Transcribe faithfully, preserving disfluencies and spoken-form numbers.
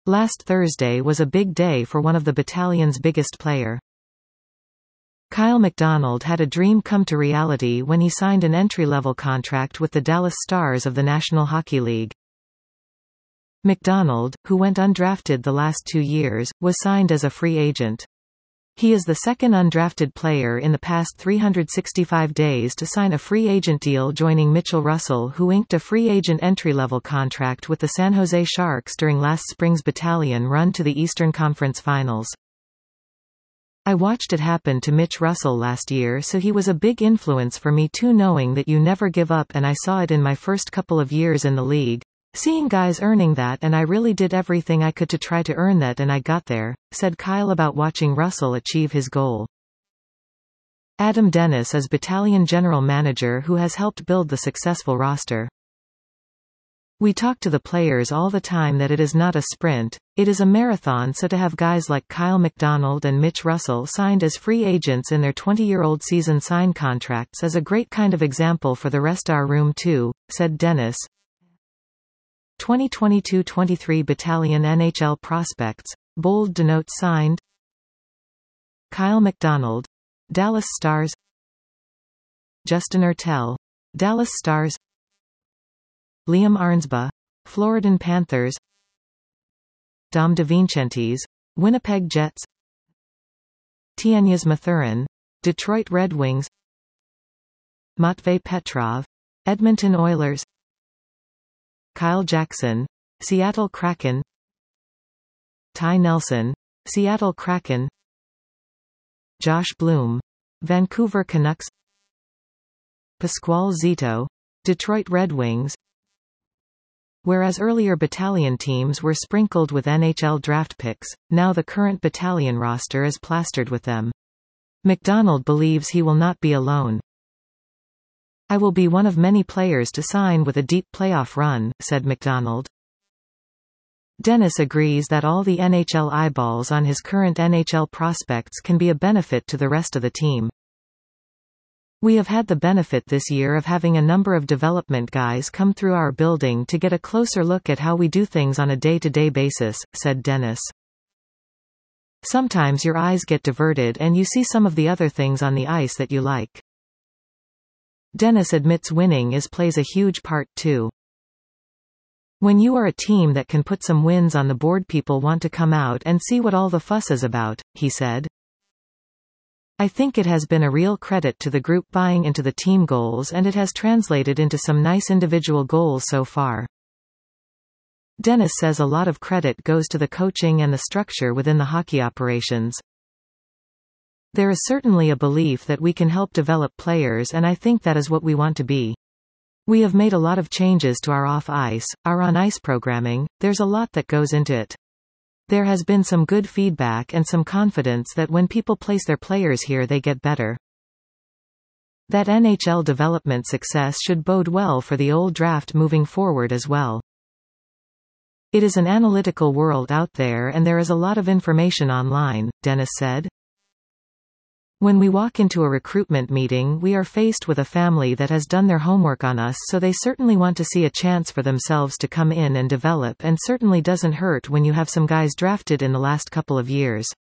Last Thursday was a big day for one of the battalion's biggest player. Kyle McDonald had a dream come to reality when he signed an entry-level contract with the Dallas Stars of the National Hockey League. McDonald, who went undrafted the last two years, was signed as a free agent. He is the second undrafted player in the past three hundred sixty-five days to sign a free agent deal, joining Mitchell Russell, who inked a free agent entry-level contract with the San Jose Sharks during last spring's battalion run to the Eastern Conference Finals. "I watched it happen to Mitch Russell last year, so he was a big influence for me too, knowing that you never give up, and I saw it in my first couple of years in the league. Seeing guys earning that, and I really did everything I could to try to earn that, and I got there," said Kyle about watching Russell achieve his goal. Adam Dennis is battalion general manager who has helped build the successful roster. "We talk to the players all the time that it is not a sprint, it is a marathon, so to have guys like Kyle McDonald and Mitch Russell signed as free agents in their twenty-year-old season sign contracts is a great kind of example for the rest our room too," said Dennis. twenty twenty-two twenty-three Battalion N H L prospects. Bold denotes signed: Kyle McDonald, Dallas Stars; Justin Ertel, Dallas Stars; Liam Arnsbaugh, Floridan Panthers; Dom DeVincentis, Winnipeg Jets; Tianis Mathurin, Detroit Red Wings; Matvei Petrov, Edmonton Oilers; Kyle Jackson, Seattle Kraken; Ty Nelson, Seattle Kraken; Josh Bloom, Vancouver Canucks; Pasquale Zito, Detroit Red Wings. Whereas earlier battalion teams were sprinkled with N H L draft picks, now the current battalion roster is plastered with them. McDonald believes he will not be alone. "I will be one of many players to sign with a deep playoff run," said McDonald. Dennis agrees that all the N H L eyeballs on his current N H L prospects can be a benefit to the rest of the team. "We have had the benefit this year of having a number of development guys come through our building to get a closer look at how we do things on a day-to-day basis," said Dennis. "Sometimes your eyes get diverted and you see some of the other things on the ice that you like." Dennis admits winning is plays a huge part too. "When you are a team that can put some wins on the board, people want to come out and see what all the fuss is about," he said. "I think it has been a real credit to the group buying into the team goals, and it has translated into some nice individual goals so far." Dennis says a lot of credit goes to the coaching and the structure within the hockey operations. "There is certainly a belief that we can help develop players, and I think that is what we want to be. We have made a lot of changes to our off-ice, our on-ice programming, there's a lot that goes into it. There has been some good feedback and some confidence that when people place their players here they get better. That N H L development success should bode well for the old draft moving forward as well. It is an analytical world out there and there is a lot of information online," Dennis said. "When we walk into a recruitment meeting, we are faced with a family that has done their homework on us, so they certainly want to see a chance for themselves to come in and develop, and certainly doesn't hurt when you have some guys drafted in the last couple of years."